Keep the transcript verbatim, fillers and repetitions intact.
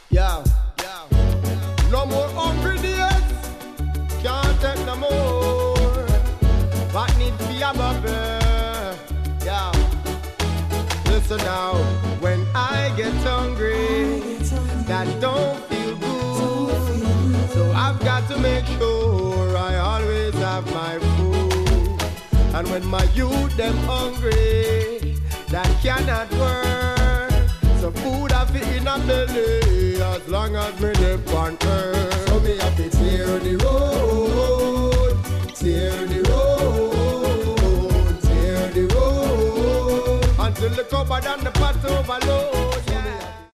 Yeah, yeah. No more hungry days. Can't take no more. What need to be a bubble? Yeah. Listen now. When I get hungry, that don't feel good. So I've got to make sure I always have my food. And when my youth them hungry, that cannot work. So food I fit in a belly as long as me live on earth. So me have to tear the road, tear the road, tear the road until the cupboard and the